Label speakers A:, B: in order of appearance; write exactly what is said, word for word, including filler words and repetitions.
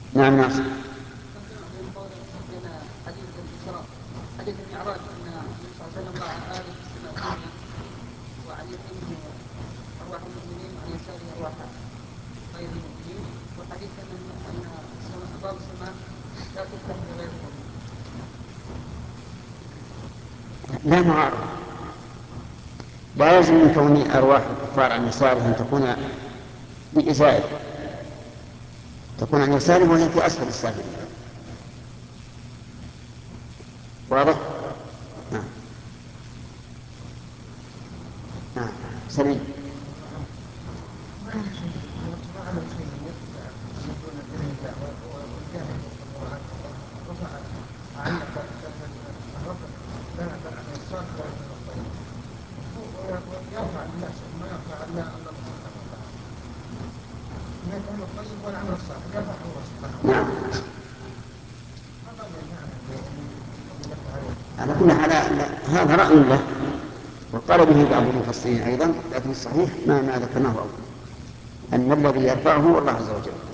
A: نعم نعم.
B: حديث المعراج ان النبي صلى الله عليه وسلم راى ادم في السماء الدنيا وعن يمينه ارواح المؤمنين وعن يساره ارواح غير المؤمنين، وحديث ان ان ابواب السماء لا تفتح لغير المؤمنين.
A: لا معارضة، لا يلزم من كون أرواح الكفار عن يساره أن تكون بإزائه، تكون عن يساره وهي في أسفل السافلين. واضح؟ نعم نعم. سليم. نعم. على كل حال هذا رأي له وقال به بعض المفسرين أيضا، لكن الصحيح ما ما ذكرناه أولا، أن الذي يرفعه هو الله عز وجل.